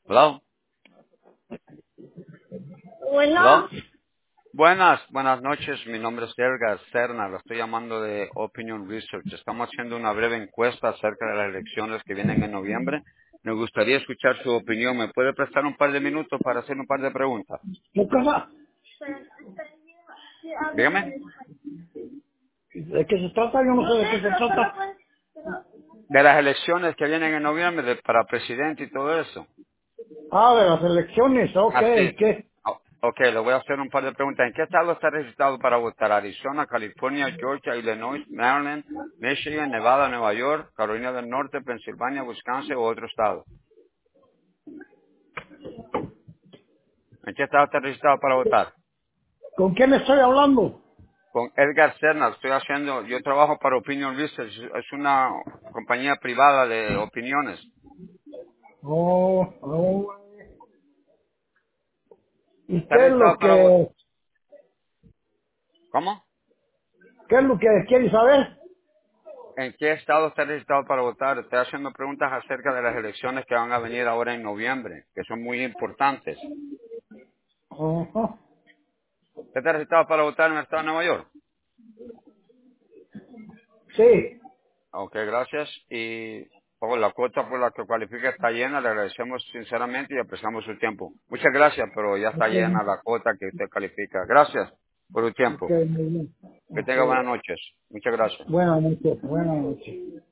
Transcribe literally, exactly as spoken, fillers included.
Hello. Hello. Bueno, Buenas, buenas noches. Mi nombre es Edgar Serna. Lo estoy llamando de Opinion Research. Estamos haciendo una breve encuesta acerca de las elecciones que vienen en noviembre. Me gustaría escuchar su opinión. ¿Me puede prestar un par de minutos para hacer un par de preguntas? ¿qué cosa? Dígame. ¿De qué se trata? Yo no sé de qué se trata. De las elecciones que vienen en noviembre de- para presidente y todo eso. Ah, de las elecciones, ok, Así. ¿qué? Oh, ok, le voy a hacer un par de preguntas. ¿En qué estado está registrado para votar? Arizona, California, Georgia, Illinois, Maryland, Michigan, Nevada, Nueva York, Carolina del Norte, Pensilvania, Wisconsin o otro estado. ¿En qué estado está registrado para votar? ¿Con quién estoy hablando? Con Edgar Cerna. Estoy haciendo, yo trabajo para Opinion Research. Es una compañía privada de opiniones. Oh, oh. ¿Y ¿Está qué es registrado lo para votar? que, ¿Cómo? qué es lo que quiere saber? ¿En qué estado está registrado para votar? Estoy haciendo preguntas acerca de las elecciones que van a venir ahora en noviembre, que son muy importantes. Ajá. ¿Usted está registrado para votar en el estado de Nueva York? Sí. Ok, gracias. Y por la cuota por la que cualifica está llena. Le agradecemos sinceramente y apreciamos su tiempo. Muchas gracias, pero ya está Ok, llena la cuota que usted califica. Gracias por su ok, tiempo. muy bien. Que Ok. tenga buenas noches. Muchas gracias. Buenas noches, buenas noches.